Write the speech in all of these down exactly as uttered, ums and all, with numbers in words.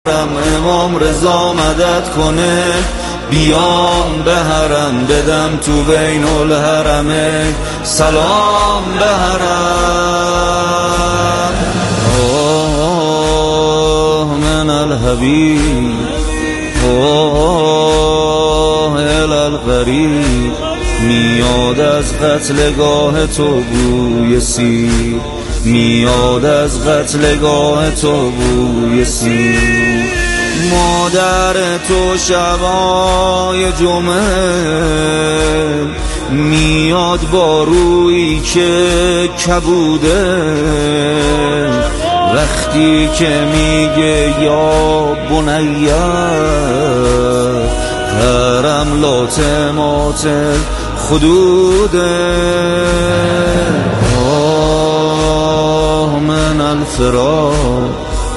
امام رضا مدد کنه، بیام به حرم بدم تو بین الحرمین سلام به حرم. آه من الحبیب آه الالغریب، میاد از قتلگاه تو بوی سیر، میاد از قتلگاه تو بوی سیر. مادر تو شبای جمعه میاد با رویی که کبوده، وقتی که میگه یا بنیه حرم لاتمات خدوده. آه من الفراق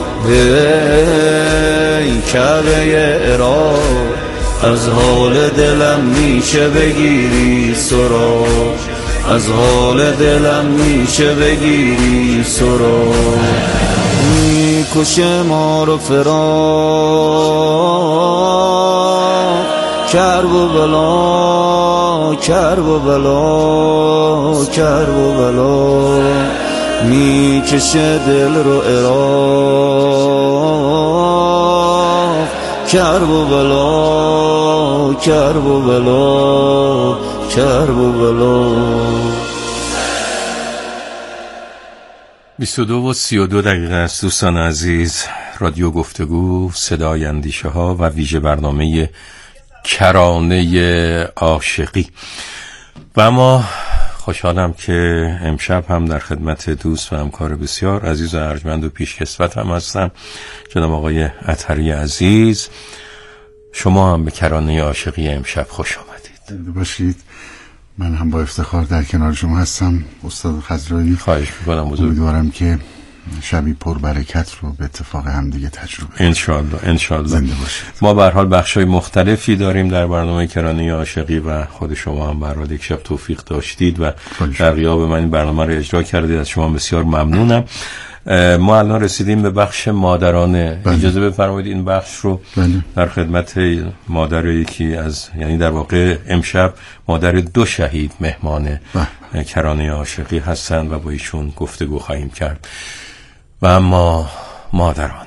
ای کعبه عراق، از حال دلم میشه بگیری سراغ، از حال دلم میشه بگیری سراغ. میکشه ما رو فراق، کرب و بلا کرب و بلا کرب و بلا، میکشه دل رو عراق، کرب و بلا کرب و بلا کرب و بلا. بیست و دو و سی و دو دقیقه است دوستان عزیز. رادیو گفتگو، صدای اندیشه ها و ویژه برنامه کرانه عاشقی. و اما خوشحالم که امشب هم در خدمت دوست و همکار بسیار عزیز و ارجمند و پیشکسوت هم هستم، جناب آقای اطهری عزیز. شما هم به کرانه عاشقی امشب خوش آمدید. باشید. من هم با افتخار در کنار شما هستم استاد خضرایی. خواهش میکنم بزرگ. امیدوارم که شبی پر برکت رو به اتفاق هم دیگه تجربه کنیم. انشالله انشالله. زنده باشید. ما به هر حال بخشای مختلفی داریم در برنامه کرانه عاشقی و خود شما هم به هر حال یک شب توفیق داشتید و در غیاب من این برنامه رو اجرا کردید. از شما بسیار ممنونم. ما الان رسیدیم به بخش مادرانه. بله. اجازه بفرمایید این بخش رو بله. در خدمت مادر یکی از، یعنی در واقع امشب مادر دو شهید مهمان بله. کرانه عاشقی هستند و با ایشون گفتگو خواهیم کرد. و اما مادرانه.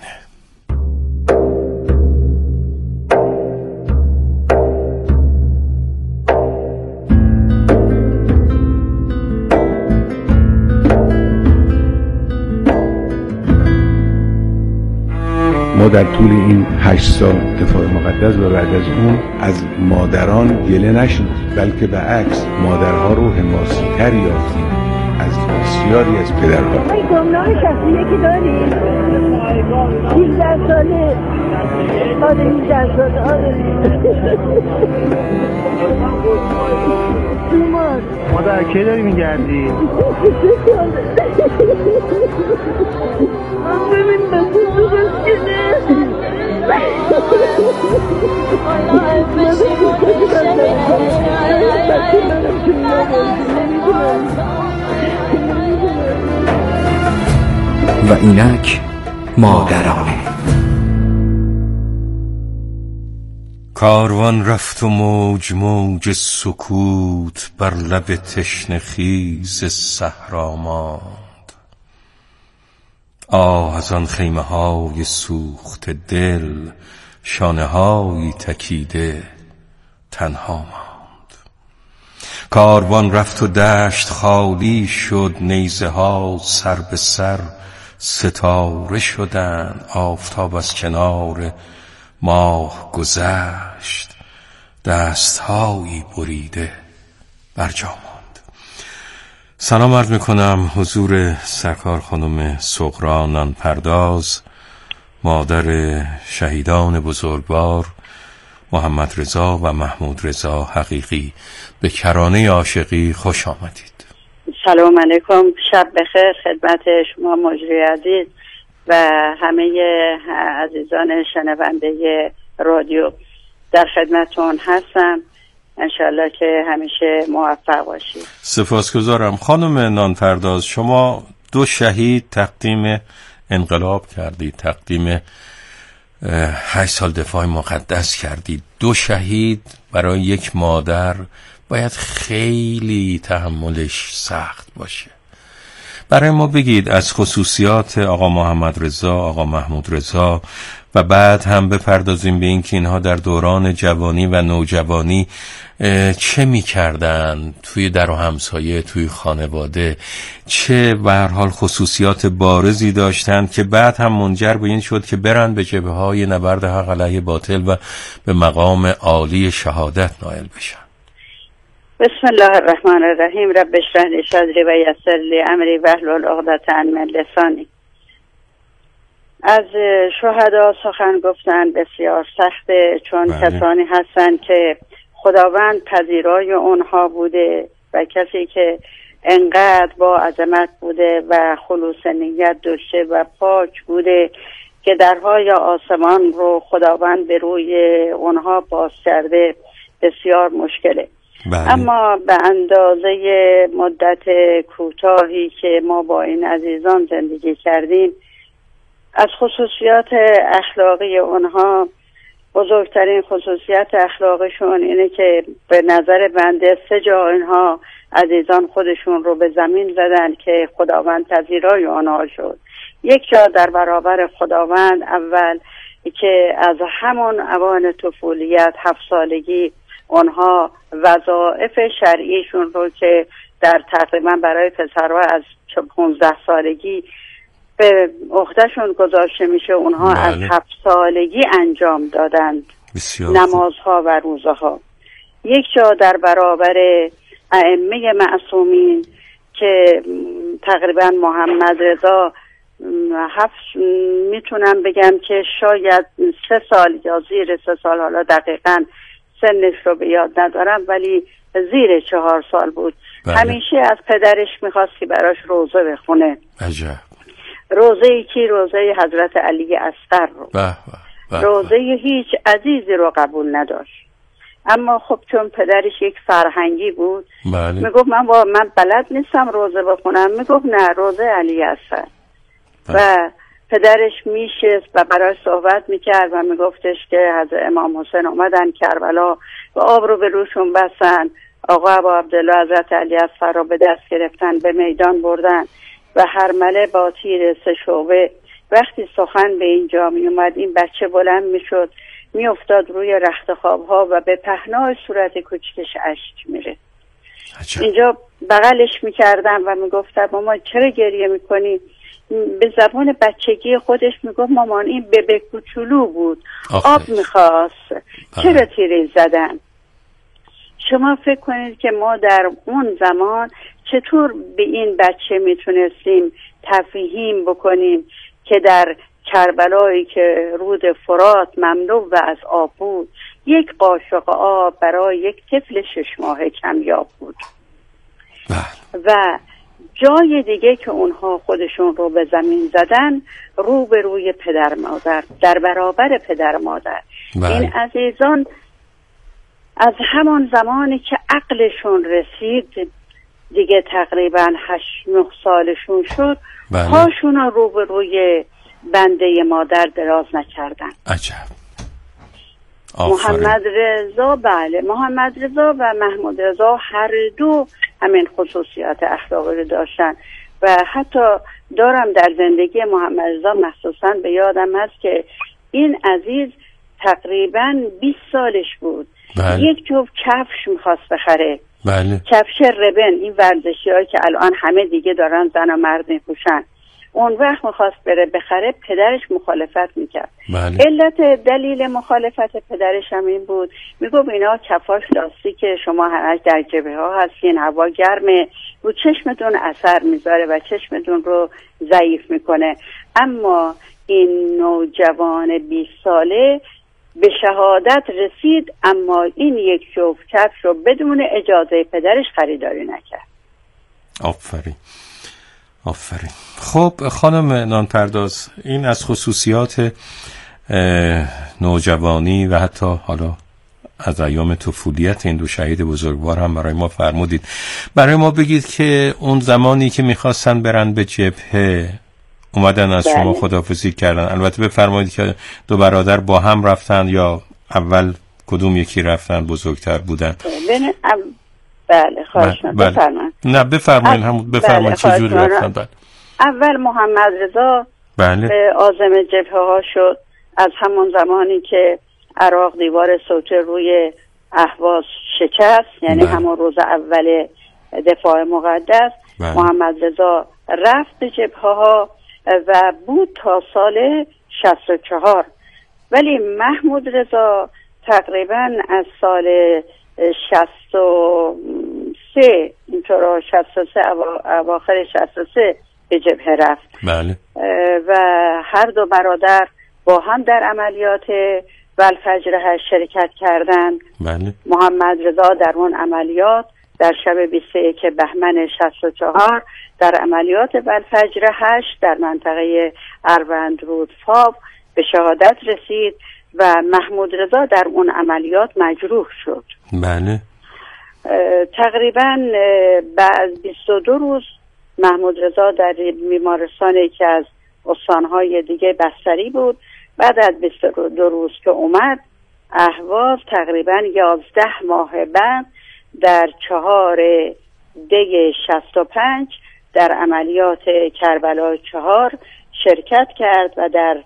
ما در طول این هشت سال دفاع مقدس و بعد از اون از مادران گله نشنید، بلکه به عکس مادرها رو حماسی‌تر یافتیم از بسیاری از پدرها. این گمنام شخصی یکی داری؟ هیچده ساله آره هیچده ساله آره مادر که داری میگردی؟ ببین بسید تو بسکنه و اینک مادرانه. کاروان رفت و موج موج سکوت بر لب تشنه خیز صحرا ماند. آه از آن خیمه های سوخت دل، شانه های تکیده تنها ماند. کاروان رفت و دشت خالی شد، نیزه ها سر به سر ستاره شدند. آفتاب از کنار ماه گذشت، دستهایی بریده بر جا ماند. سلام عرض میکنم حضور سرکار خانم صغرا نانپرداز، مادر شهیدان بزرگوار محمد رضا و محمود رضا حقیقی. به کرانه عاشقی خوش آمدید. سلام علیکم، شب بخیر خدمت شما مجری عزیز و همه عزیزان شنونده رادیو. در خدمتون هستم، انشالله که همیشه موفق باشید. سپاسگزارم. خانم نانپرداز، شما دو شهید تقدیم انقلاب کردید، تقدیم هشت سال دفاع مقدس کردید. دو شهید برای یک مادر باید خیلی تحملش سخت باشه. برای ما بگید از خصوصیات آقا محمد رضا، آقا محمود رضا و بعد هم بپردازیم به این که اینها در دوران جوانی و نوجوانی چه می کردن توی در و همسایه، توی خانواده، چه به هر حال خصوصیات بارزی داشتن که بعد هم منجر به این شد که برن به جبهه های نبرد حق علیه باطل و به مقام عالی شهادت نائل بشن. بسم الله الرحمن الرحیم. رب اشرح لی صدری و یسر لی امری واحلل عقدة من لسانی. از شهدا سخن گفتن بسیار سخته، چون بله. کسانی هستند که خداوند پذیرای اونها بوده و کسی که انقدر با عظمت بوده و خلوص نیت داشته و پاک بوده که درهای آسمان رو خداوند به روی اونها باز کرده، بسیار مشکله. بله. اما به اندازه مدت کوتاهی که ما با این عزیزان زندگی کردیم، از خصوصیات اخلاقی اونها، بزرگترین خصوصیت اخلاقشون اینه که به نظر بنده سه جا اینها عزیزان خودشون رو به زمین زدن که خداوند پذیرای اونها شد. یک جا در برابر خداوند، اول که از همون اوان طفولیت، هفت سالگی، اونها وظایف شرعیشون رو که در تقریبا برای پسرها از پانزده سالگی به عهدهشون گذاشته میشه، اونها بله. از هفت سالگی انجام دادند نمازها و روزها. یک جا در برابر ائمه معصومین که تقریبا محمد رضا هفت میتونم بگم که شاید سه سال یا زیر سه سال، حالا دقیقاً سنش رو به یاد ندارم، ولی زیر چهار سال بود. بله. همیشه از پدرش میخواست که براش روزه بخونه. عجب. روزه ای که روزه حضرت علی اصغر رو بله. بله. روزه هیچ عزیزی رو قبول نداشت. اما خب چون پدرش یک فرهنگی بود، بله. میگفت من با من بلد نیستم روزه بخونم. میگفت نه، روزه علی اصغر. بله. و پدرش میشست و برای صحبت میکرد و میگفتش که حضرت امام حسین اومدن کربلا و آب رو به روشون بستن، آقا ابا عبدالله حضرت علی اصغر رو به دست گرفتن، به میدان بردن و هرمله با تیر سه شعبه. وقتی سخن به اینجا می اومد، این بچه بلند میشد، میافتاد روی رخت خوابها و به پهنای صورت کوچکش اشک میره. اینجا بغلش میکردم و میگفتم مامان چرا گریه میکنی؟ به زبان بچگی خودش میگفت مامان این ببه کوچولو بود، آب میخواست، چرا تیره زدن؟ شما فکر کنید که ما در اون زمان چطور به این بچه میتونستیم تفهیم بکنیم که در کربلایی که رود فرات مملو و از آب بود، یک قاشق آب برای یک طفل شش ماهه کمیاب بود. و جای دیگه که اونها خودشون رو به زمین زدن، رو به روی پدر مادر، در برابر پدر مادر. بله. این عزیزان از همان زمانی که عقلشون رسید، دیگه تقریبا هشت نه سالشون شد، بله. پاشون رو به روی بنده مادر دراز نکردن. عجب. محمد رضا بله محمد رضا و محمود رضا هر دو همین خصوصیات اخلاقی رو داشتن و حتی دارم در زندگی محمد رضا مخصوصا به یادم هست که این عزیز تقریبا بیست سالش بود. بله. یک جفت کفش میخواست بخره. بله. کفش ربن، این ورزشی هایی که الان همه دیگه دارن زن و مرد میپوشن. اون وقت میخواست بره بخره، پدرش مخالفت میکرد. بله. علت دلیل مخالفت پدرش هم این بود، میگفت اینا کفاش لاستیکه، شما همش در جبهه ها هستین، هوا گرمه، رو چشمتون اثر میذاره و چشمتون رو ضعیف میکنه. اما این نوجوان بیست ساله به شهادت رسید، اما این یک جفت کفش رو بدون اجازه پدرش خریداری نکرد. آفرین آفرین. خب خانم نانپرداز، این از خصوصیات نوجوانی و حتی حالا از ایام طفولیت این دو شهید بزرگوار هم برای ما فرمودید. برای ما بگید که اون زمانی که میخواستن برن به جبهه، اومدن از بله. شما خداحافظی کردن. البته بفرمایید که دو برادر با هم رفتن یا اول کدوم یکی رفتن بزرگتر بودن؟ بله بله خواهش بله. می‌کنم بفرمایید. نه بفرمایید همون بفرمایید چه جوری رفتن. بله. اول محمد رضا بله. به عازم جبهه ها شد از همون زمانی که عراق دیوار صوتی روی اهواز شکست، یعنی بله. همون روز اول دفاع مقدس. بله. محمد رضا رفت به جبهه ها و بود تا سال شصت و چهار، ولی محمود رضا تقریبا از سال شصت و سه اینطور شصت و سه اواخر شصت و سه به جبهه رفت. بله. و هر دو برادر با هم در عملیات والفجر هشت شرکت کردند. بله. محمد رضا در اون عملیات در شب بیست و یک بهمن شصت و چهار در عملیات والفجر هشت در منطقه اروند رودفاب به شهادت رسید و محمود رضا در اون عملیات مجروح شد. بله. تقریبا بعد بیست و دو روز محمود رضا در بیمارستان یکی از استانهای دیگه بستری بود. بعد از بیست و دو روز که اومد اهواز تقریبا یازده ماه بعد در چهار دی شصت و پنج در عملیات کربلا چهار شرکت کرد و در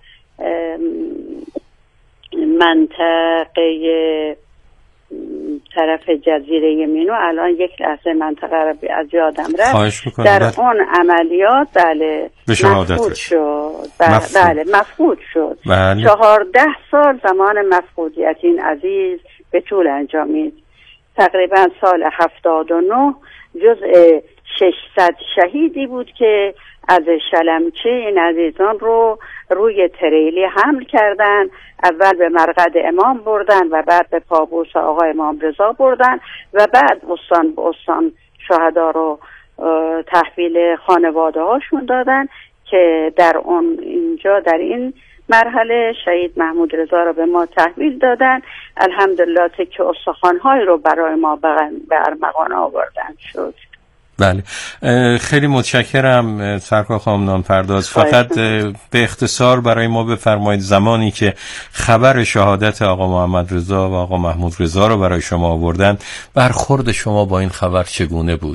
منطقه طرف جزیره مینو، الان یک لحظه منطقه رو از یادم رفت، در بله. اون عملیات بله مفقود شد. مفقود. بله مفقود شد. بله. چهارده سال زمان مفقودیت این عزیز به طول انجامید. تقریبا سال هفتاد و نه جزء ششصد شهیدی بود که از شلمچه این عزیزان رو روی تریلی حمل کردن. اول به مرقد امام بردن و بعد به پابوس آقا امام رضا بردن و بعد استان به استان شهدا رو تحویل خانواده هاشون دادن که در اون اینجا در این مرحله شهید محمود رضا رو به ما تحویل دادن. الحمدلله تکه استخوان‌های رو برای ما به ارمغان آوردن شد. بله خیلی متشکرم سرکار خانم نانپرداز. فقط به اختصار برای ما بفرمایید زمانی که خبر شهادت آقا محمد رضا و آقا محمود رضا رو برای شما آوردن برخورد شما با این خبر چگونه بود؟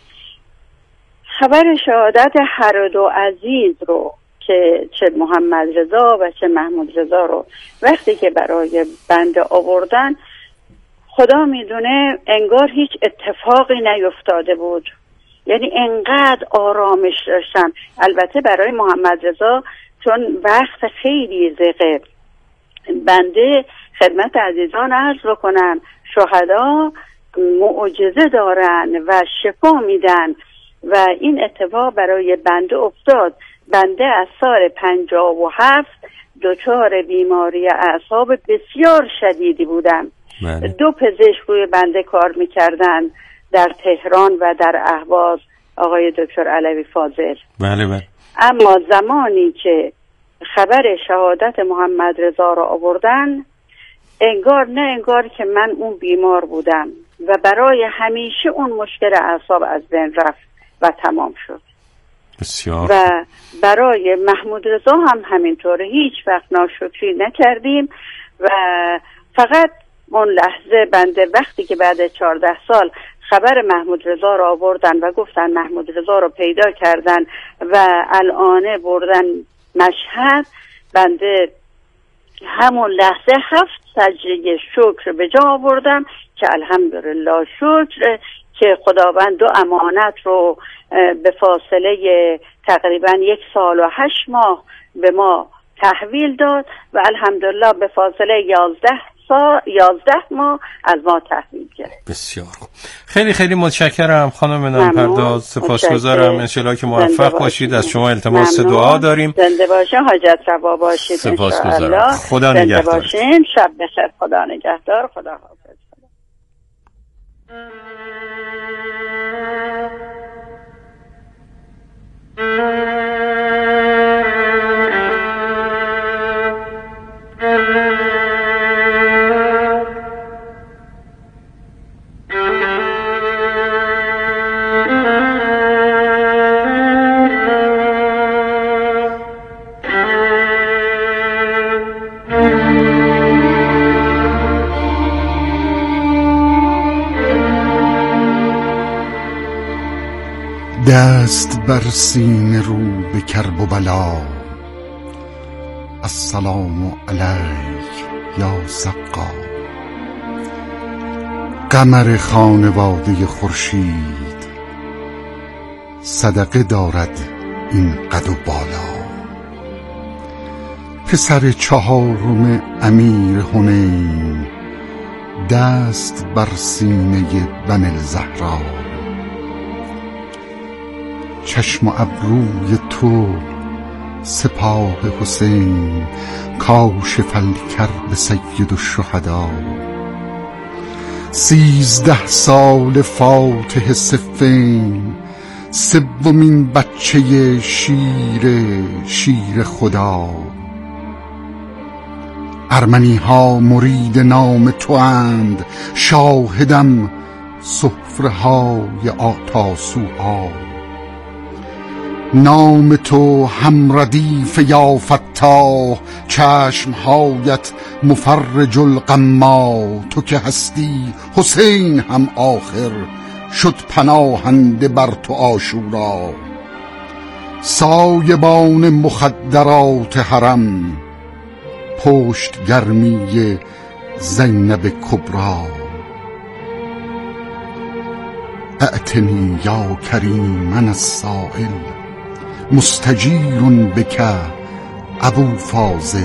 خبر شهادت هر دو عزیز رو که چه محمد رضا و چه محمود رضا رو وقتی که برای بنده آوردن، خدا میدونه انگار هیچ اتفاقی نیفتاده بود، یعنی انقدر آرامش داشتن. البته برای محمد رضا چون وقت خیلی زقه، بنده خدمت عزیزان عرض بکنم شهدا معجزه دارن و شفا میدن و این اتفاق برای بنده افتاد. بنده از سال پنجاه و هفت دچار بیماری اعصاب بسیار شدیدی بودم. بله. دو پزشک روی بنده کار میکردن در تهران و در اهواز، آقای دکتر علوی فاضل. بله بله. اما زمانی که خبر شهادت محمد رضا را آوردن، انگار نه انگار که من اون بیمار بودم و برای همیشه اون مشکل اعصاب از بین رفت و تمام شد. بسیار. و برای محمود رضا هم همینطوره، هیچ وقت ناشکری نکردیم و فقط اون لحظه بنده وقتی که بعد چهارده سال خبر محمود رضا را آوردن و گفتن محمود رضا را پیدا کردن و الان بردن مشهد، بنده همون لحظه هفت سجده شکر به جا آوردم که الحمدلله شکر که خداوند دو امانت رو به فاصله تقریبا یک سال و هشت ماه به ما تحویل داد و الحمدلله به فاصله یازده یازده ماه از ما تحویل گرفت. بسیار خوب. خیلی خیلی متشکرم خانم نانپرداز، سپاسگزارم. انشالله که موفق باشید. از شما التماس دعا داریم. زنده باشین، حاجت روا باشید. سپاسگزارم. خدا نگهدار. زنده باشین، شب بخیر. خدا نگهدار. خدا حافظ. دست بر سینه رو به کرب و بلا، السلام علیک یا سقا. قمر خانواده خورشید، صدقه دارد این قد و بالا. پسر چهارم امیر حنین، دست بر سینه بن الزهرا. چشم و ابروی تو سپاه حسین، کاشف الکرب سید الشهدا. سیزده سال فاتح صفین، سومین بچه شیر شیر خدا. ارمنی ها مرید نام تو اند، شاهدم سفره های آتاسوها. نام تو هم ردیف یا فتاح، چشم هایت مفرج الغما. تو که هستی حسین هم آخر، شد پناهنده بر تو عاشورا. سایبان مخدرات حرم، پشت گرمی زینب کبرا. اعتنی یا کریم من السائل، مستجیر بک ابو فاضل.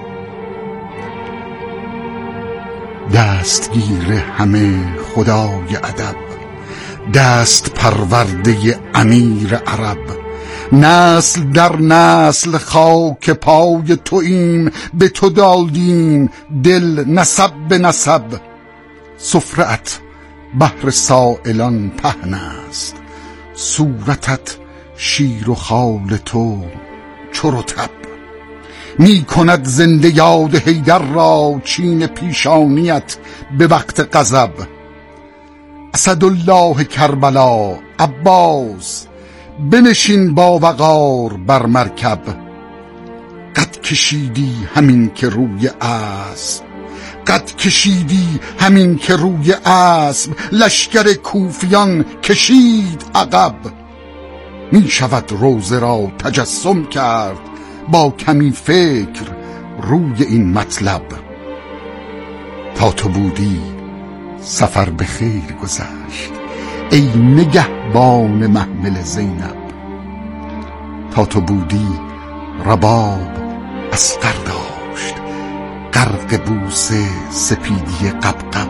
دستگیر همه خدای ادب، دست پرورده امیر عرب. نسل در نسل خاک پای توییم، به تو دادیم دل نسب به نسب. سفره‌ات بهر سائلان پهن است، صورتت شیر و خال تو چو رطب. می کند زنده یاد حیدر را، چین پیشانیت به وقت غضب. اسدالله کربلا عباس، بنشین با وقار بر مرکب. قد کشیدی همین که روی اسب، قد کشیدی همین که روی اسب. لشکر کوفیان کشید عقب، می شود روزه را تجسم کرد، با کمی فکر روی این مطلب. تا تو بودی سفر به خیر گذشت، ای نگهبان محمل زینب. تا تو بودی رباب اصغر داشت، غرق بوسه سپیدی قبقب.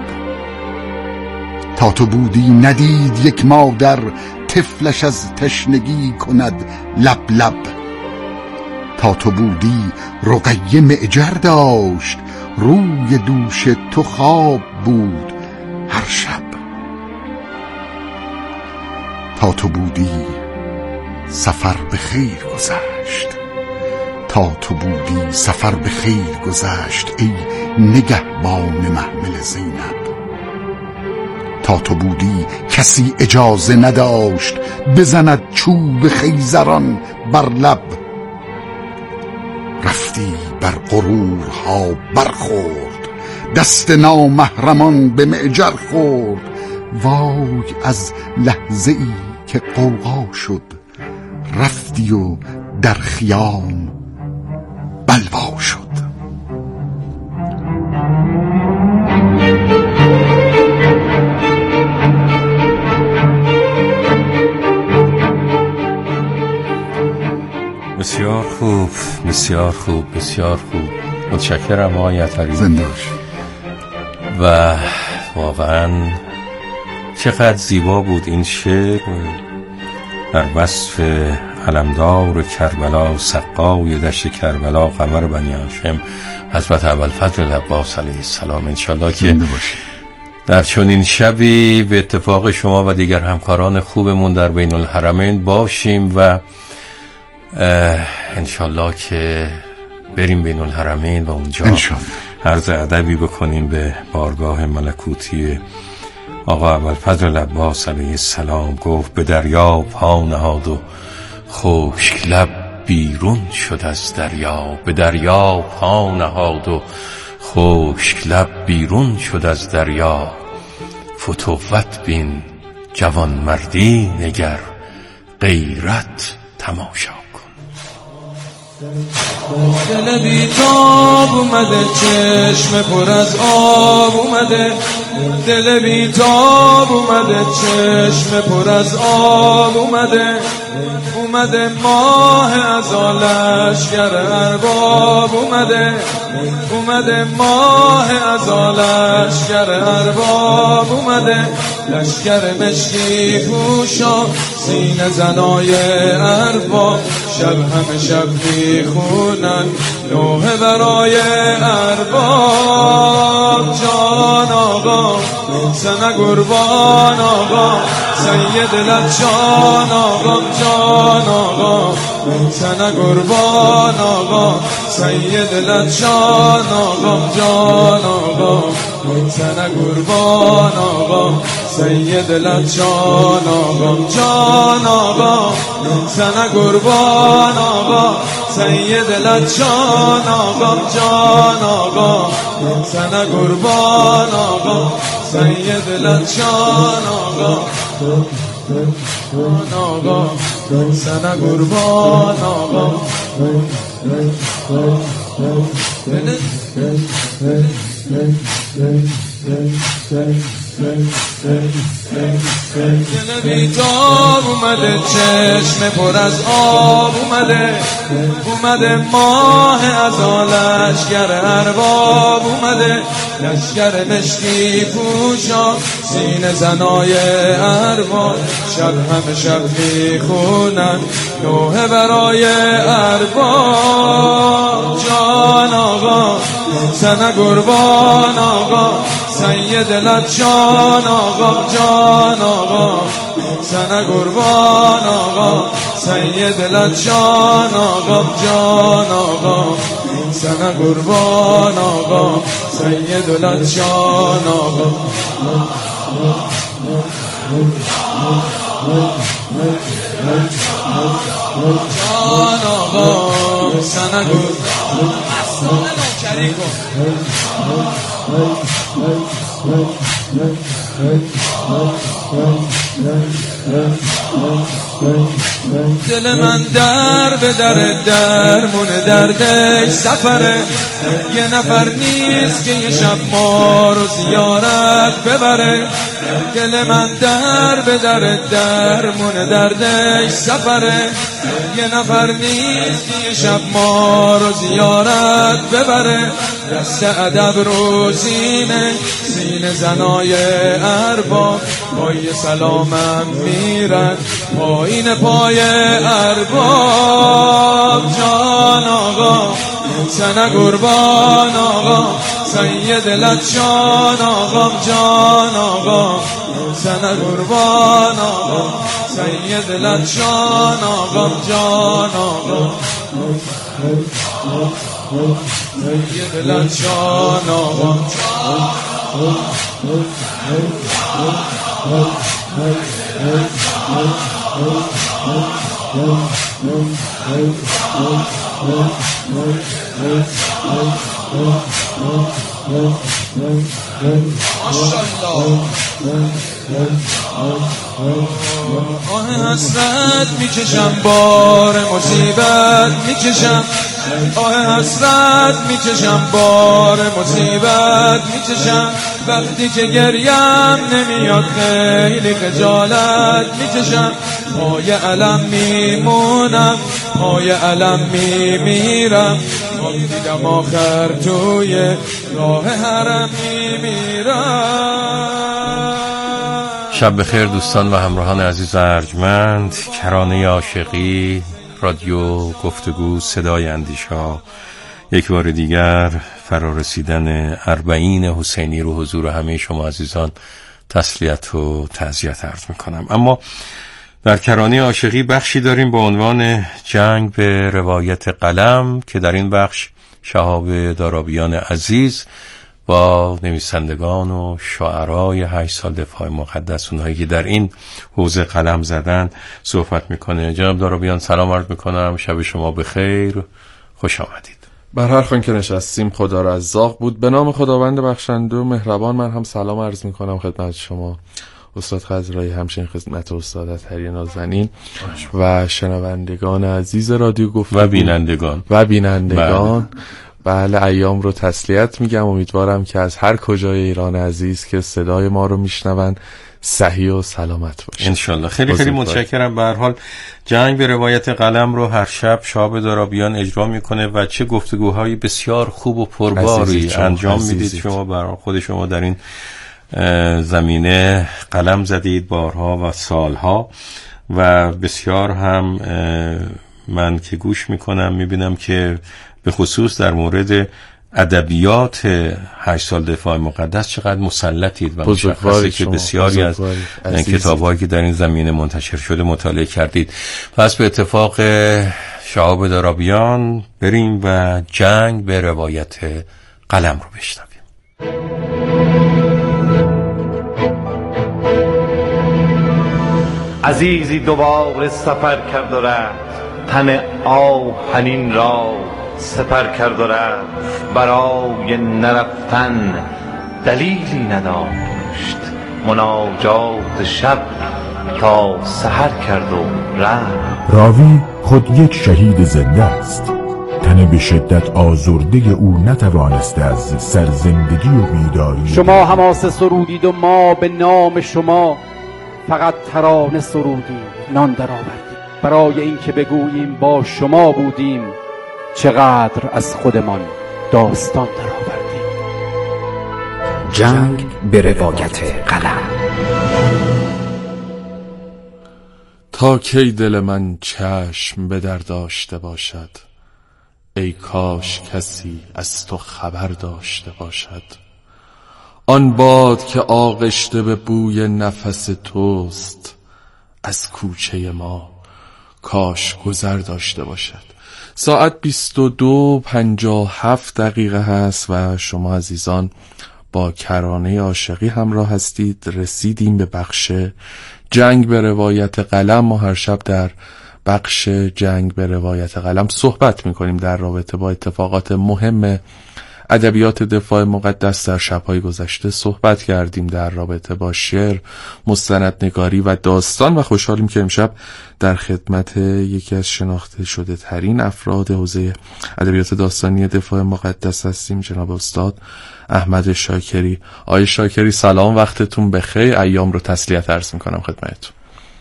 تا تو بودی ندید یک مادر، طفلش از تشنگی کند لب لب. تا تو بودی رقیه معجر داشت، روی دوش تو خواب بود هر شب. تا تو بودی سفر به خیر گذشت، تا تو بودی سفر به خیر گذشت، ای نگهبان محمل زینب. تا تو بودی کسی اجازه نداشت، بزند چوب خیزران بر لب. رفتی بر غرورها برخورد، دست نامحرمان به معجر خورد. وای از لحظه ای که غوغا شد، رفتی و در خیام بلوا شد. بسیار خوب، بسیار خوب، بسیار خوب. متشکرم آقای عطری. زنده باشی. و واقعا چقدر زیبا بود این شعر در وصف علمدار کربلا، سقای دشت کربلا، قمر بنی هاشم، حضرت ابوالفضل عباس علیه السلام. انشالله که در چنین شبی به اتفاق شما و دیگر همکاران خوبمون در بین الحرمین باشیم و انشالله که بریم بین الحرمین و اونجا عرض ادبی بکنیم به بارگاه ملکوتی آقا ابوالفضل عباس علیه السلام. گفت به دریا پا نهاد و خشک لب بیرون شد از دریا. به دریا پا نهاد و خشک لب بیرون شد از دریا. فتوت بین جوان مردی نگر، غیرت تماشا کن. دل بیتاب اومده، چشم پر از آب اومده، دل بیتاب اومده، چشم پر از آب اومده، اومده ماه از لشکر ارباب اومده، اومده ماه از لشکر ارباب اومده، لشکر مشکی پوشا سینه زنای ارباب، شب همه شب میخونن نوحه برای ارباب. جان آقا سنه قربان آقا، سید لجان آقا، جان آقا سنه قربان آقا، سید لجان آقا، جان آقا سنه قربان آقا، سید لجان آقا، جان آقا سنه قربان آقا، سید لجان آقا، جان آقا سنه قربان آقا، سید لجان آقا، جان آقا سنه قربان آقا. دل بیتاب اومده، چشم پر از آب اومده، اومده ماه از لشکر ارباب اومده، لشکر مشکی پوشا سینه زنای ارباب، شب همه شب میخونن نوحه برای ارباب. جان آقا سنه قربان آقا، سید لجان آقا، جان آقا سنه قربان آقا، سید لجان آقا، جان آقا سنه قربان آقا، سید لجان آقا. جان آقا سنه قربان دل من در به در درمون دردش سفره، یه نفر نیست که یه شب ما رو زیارت ببره، دل من در به در درمون دردش سفره، یه نفر نیست که یه شب ما رو زیارت ببره، دست ادب رو سینه سینه زنای ارباب، پای سلامم میرن پایین پای ارباب. جان آقا سنه قربان آقا، سید لجان آقا، جان آقا سنه قربان آقا، سید لجان آقا، جان آقا سید لجان آقا. آه حسرت میکشم، بار مصیبت میکشم، آه حسرت میکشم، بار مصیبت میکشم، وقتی که گریم نمیاد خیلی خجالت میکشم، پای علم میمونم، پای علم میمیرم، دیدم آخر توی راه حرم میمیرم. شب بخیر دوستان و همراهان عزیز و ارجمند. کرانه عاشقی، رادیو گفتگو، صدای اندیش‌ها، یک بار دیگر فرارسیدن اربعین حسینی رو حضور همه شما عزیزان تسلیت و تعزیت عرض میکنم. اما در کرانه عاشقی بخشی داریم با عنوان جنگ به روایت قلم که در این بخش شهاب دارابیان عزیز با نویسندگان و شاعرای هشت سال دفاع مقدس، اونهایی که در این حوزه قلم زدن، صحبت میکنه. جناب دارابیان سلام عرض میکنم، شب شما بخیر، خوش آمدید. بر هر خوان که نشستیم خدا را از زاغ بود. به نام خداوند بخشنده و مهربان من هم سلام عرض میکنم خدمت شما. استاد خضرایی، همچنین خدمت استاد اطهری نازنین و شنوندگان عزیز رادیو گفتگو و بینندگان و بینندگان بله. بله ایام رو تسلیت میگم. امیدوارم که از هر کجای ایران عزیز که صدای ما رو میشنون صحیح و سلامت باشه انشالله. خیلی خیلی متشکرم. به هر حال جنگ به روایت قلم رو هر شب شاب دارابیان اجرا میکنه و چه گفتگوهای بسیار خوب و پرباری انجام میدید. شما برای خود شما در این زمینه قلم زدید بارها و سالها و بسیار هم من که گوش میکنم میبینم که به خصوص در مورد ادبیات هشت سال دفاع مقدس چقدر مسلطید و مشخصه که بسیاری از کتاب‌هایی که در این زمینه منتشر شده مطالعه کردید. پس به اتفاق شهاب دارابیان بریم و جنگ به روایت قلم رو بشنویم. عزیزی دوباره سفر کرد و رفت، تن آهنین را سپر کرد و رفت، برای نرفتن دلیلی نداشت، مناجات شب تا سحر کرد و رفت. راوی خود یک شهید زنده است، تن به شدت آزرده او نتوانسته از سرزندگی و بیداری. شما حماسه سرودید و ما به نام شما فقط ترانه سرودیم، نان در آوردیم، برای اینکه بگوییم با شما بودیم، چقدر از خودمان داستان در آوردیم. جنگ به روایت قلم. تا کی دل من چشم به در داشته باشد، ای کاش کسی از تو خبر داشته باشد. آن باد که آغشته به بوی نفس توست، از کوچه ما کاش گذر داشته باشد. ساعت بیست و دو پنجاه و هفت دقیقه هست و شما عزیزان با کرانه عاشقی همراه هستید. رسیدیم به بخش جنگ به روایت قلم. ما هر شب در بخش جنگ به روایت قلم صحبت میکنیم در رابطه با اتفاقات مهم ادبیات دفاع مقدس. در شب‌های گذشته صحبت کردیم در رابطه با شعر، مستندنگاری و داستان و خوشحالیم که امشب در خدمت یکی از شناخته شده ترین افراد حوزه ادبیات داستانی دفاع مقدس هستیم، جناب استاد احمد شاکری. آقای شاکری سلام، وقتتون بخیر. ایام رو تسلیت عرض میکنم خدمتتون.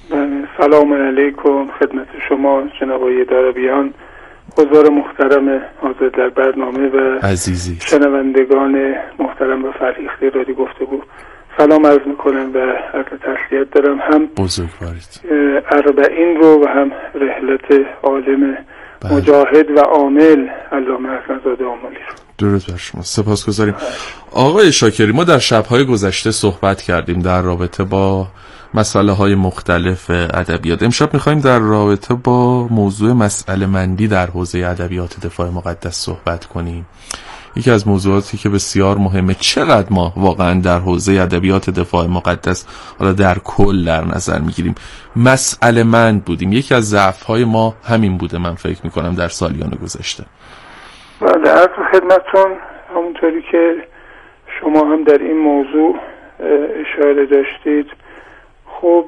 سلام علیکم خدمت شما جناب آقای دارابیان، حضار محترم حاضر در برنامه و عزیزی شنوندگان محترم و فرهیخته رادیو گفتگو سلام عرض میکنم و عرض تسلیت دارم. هم بزرگوارید اربعین رو و هم رحلت عالم بله. مجاهد و عامل علامه حسن زاده آملی رو. درود بر شما، سپاسگزاریم. آقای شاکری، ما در شب‌های گذشته صحبت کردیم در رابطه با مسئله های مختلف ادبیات. امشب میخواییم در رابطه با موضوع مسئله مندی در حوزه ادبیات دفاع مقدس صحبت کنیم. یکی از موضوعاتی که بسیار مهمه، چقدر ما واقعا در حوزه ادبیات دفاع مقدس حالا در کل در نظر میگیریم مسئله مند بودیم. یکی از ضعف های ما همین بوده من فکر میکنم در سالیان گذشته. بله، عرض خدمتتون همونطوری که شما هم در این موضوع اشاره داشتید، خب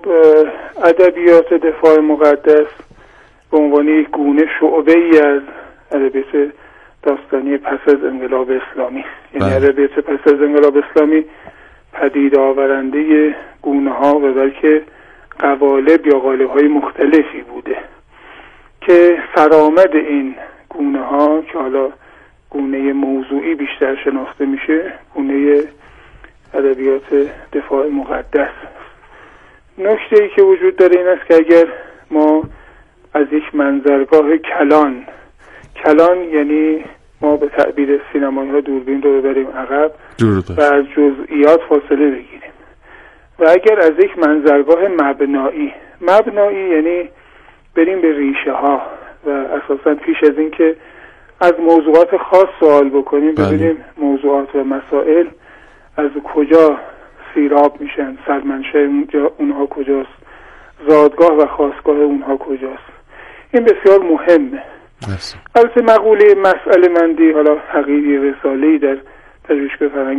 ادبیات دفاع مقدس به عنوان یک گونه شعبه ای از ادبیات داستانی پس از انقلاب اسلامی، یعنی ادبیات پس از انقلاب اسلامی پدید آورنده گونه ها و بلکه قوالب یا قالب های مختلفی بوده که فرآمد این گونه ها که حالا گونه موضوعی بیشتر شناخته میشه، گونه ادبیات دفاع مقدس. نکته ای که وجود داره این است که اگر ما از یک منظرگاه کلان کلان یعنی ما به تعبیر سینمایی ها دوربین رو ببریم عقب و از جزئیات فاصله بگیریم و اگر از یک منظرگاه مبنایی مبنایی یعنی بریم به ریشه ها و اساسا پیش از این که از موضوعات خاص سوال بکنیم ببینیم موضوعات و مسائل از کجا سیراب میشن، سرمنشأ اونها کجاست، زادگاه و خاستگاه اونها کجاست. این بسیار مهمه. البته مقوله مسئله مندی حالا حقیقی رساله‌ای در پژوهشگاه فرهنگ